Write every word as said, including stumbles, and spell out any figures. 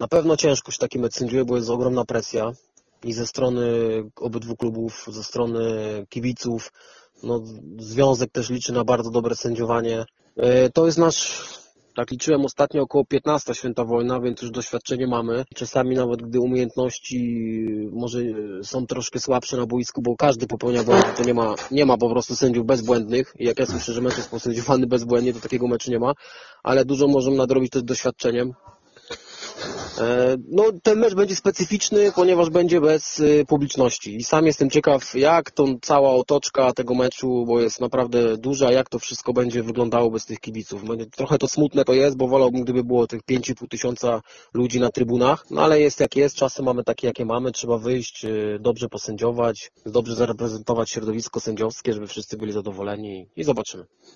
Na pewno ciężko się taki mecz sędziuje, bo jest ogromna presja i ze strony obydwu klubów, ze strony kibiców. No, związek też liczy na bardzo dobre sędziowanie. To jest nasz, tak liczyłem ostatnio, około piętnasta święta wojna, więc już doświadczenie mamy. Czasami nawet gdy umiejętności może są troszkę słabsze na boisku, bo każdy popełnia błędy, to nie ma, nie ma po prostu sędziów bezbłędnych. I jak ja słyszę, że mecz jest posędziowany bezbłędnie, to takiego meczu nie ma, ale dużo możemy nadrobić też doświadczeniem. No, ten mecz będzie specyficzny, ponieważ będzie bez publiczności i sam jestem ciekaw, jak to cała otoczka tego meczu, bo jest naprawdę duża, jak to wszystko będzie wyglądało bez tych kibiców. Będzie, trochę to smutne to jest, bo wolałbym, gdyby było tych pięć i pół tysiąca ludzi na trybunach, no ale jest jak jest, czasy mamy takie jakie mamy, trzeba wyjść, dobrze posędziować, dobrze zareprezentować środowisko sędziowskie, żeby wszyscy byli zadowoleni i zobaczymy.